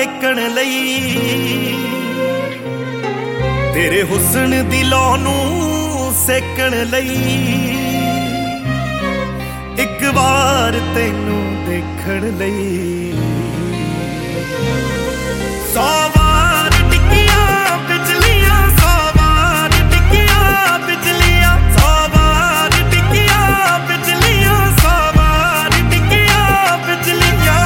ਦੇਖਣ ਲਈ, ਤੇਰੇ ਹੁਸਨ ਦੀ ਲੌ ਨੂੰ ਸੇਕਣ ਲਈ, ਇੱਕ ਵਾਰ ਤੈਨੂੰ ਦੇਖਣ ਲਈ। 100 ਵਾਰ ਡਿੱਗੀਆਂ ਬਿਜਲੀਆਂ, 100 ਵਾਰ ਡਿੱਗੀਆਂ ਬਿਜਲੀਆਂ, 100 ਵਾਰ ਡਿੱਗੀਆਂ ਬਿਜਲੀਆਂ, 100 ਵਾਰ ਡਿੱਗੀਆਂ ਬਿਜਲੀਆਂ।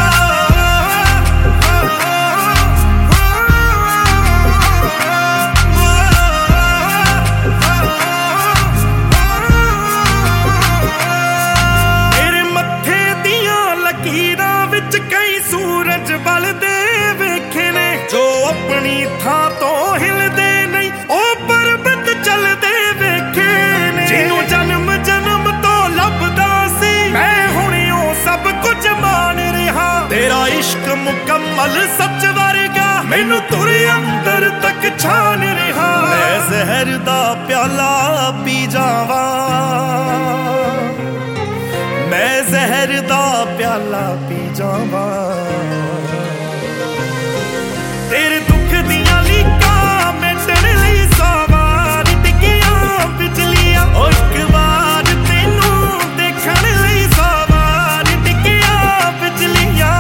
ਤੇਰੇ ਮੱਥੇ ਦੀਆਂ ਲਕੀਰਾਂ ਵਿੱਚ ਕਈ ਸੂਰਜ ਬਲਦੇ ਵੇਖੇ ਨੇ, ਜੋ ਆਪਣੀ ਥਾਂ ਤੋਂ ਹਿਲਦੇ ਨਹੀਂ ਉਹ ਪਰਬਤ ਚੱਲਦੇ ਵੇਖੇ ਨੇ। ਜਿਹਨੂੰ ਜਨਮ ਜਨਮ ਤੋਂ ਲੱਭਦਾ ਸੀ ਮੈਂ ਹੁਣ ਉਹ ਸਭ ਕੁਝ ਮਾਣ ਰਿਹਾ। ਤੇਰਾ ਇਸ਼ਕ ਮੁਕੰਮਲ ਸੱਚ ਵਰਗਾ ਮੈਨੂੰ ਤੁਰ ਅੰਦਰ ਤੱਕ ਛਾਨ ਰਿਹਾ। ਮੈਂ ਜ਼ਹਿਰ ਦਾ ਪਿਆਲਾ ਪੀ ਜਾਵਾਂ, ਮੈਂ ਜ਼ਹਿਰ ਦਾ ਪਿਆਲਾ ਪੀ ਜਾਵਾਂ। ਤੇਰੇ ਦੁੱਖ ਦੀਆਂ ਲੀਕਾਂ ਮਿਟਣ ਲਈ 100 ਵਾਰ ਡਿੱਗੀਆਂ ਬਿਜਲੀਆਂ, ਉਹ ਇੱਕ ਵਾਰ ਤੈਨੂੰ ਦੇਖਣ ਲਈ 100 ਵਾਰ ਡਿੱਗੀਆਂ ਬਿਜਲੀਆਂ।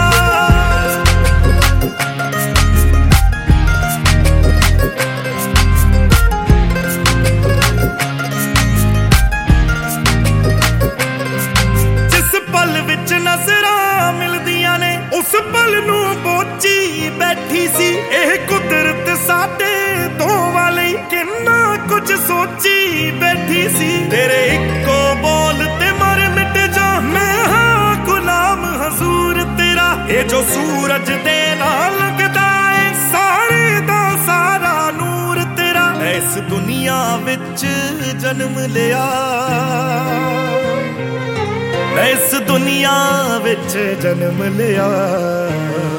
ਜਿਸ ਪਲ ਵਿੱਚ ਨਜ਼ਰਾਂ ਮਿਲਦੀਆਂ ਨੇ ਉਸ ਪਲ ਨੂੰ ਬੋਝੀ ਬੈਠੀ ਸੀ। ਇਹ ਕੁਦਰਤ ਸਾਡੇ ਦੋਵਾਂ ਲਈ ਕਿੰਨਾ ਕੁਝ ਸੋਚੀ ਬੈਠੀ ਸੀ। ਤੇਰੇ ਇੱਕੋ ਬੋਲ ਤੇ ਮਰ ਮਿਟ ਜਾ, ਮੈਂ ਹਾਂ ਗੁਲਾਮ ਹਜ਼ੂਰ ਤੇਰਾ। ਇਹ ਜੋ ਸੂਰਜ ਦੇ ਨਾਲ ਲੱਗਦਾ ਏ ਸਾਰੇ ਦਾ ਸਾਰਾ ਨੂਰ ਤੇਰਾ। ਇਸ ਦੁਨੀਆ ਵਿੱਚ ਜਨਮ ਲਿਆ, ਮੈਂ ਇਸ ਦੁਨੀਆ ਵਿੱਚ ਜਨਮ ਲਿਆ।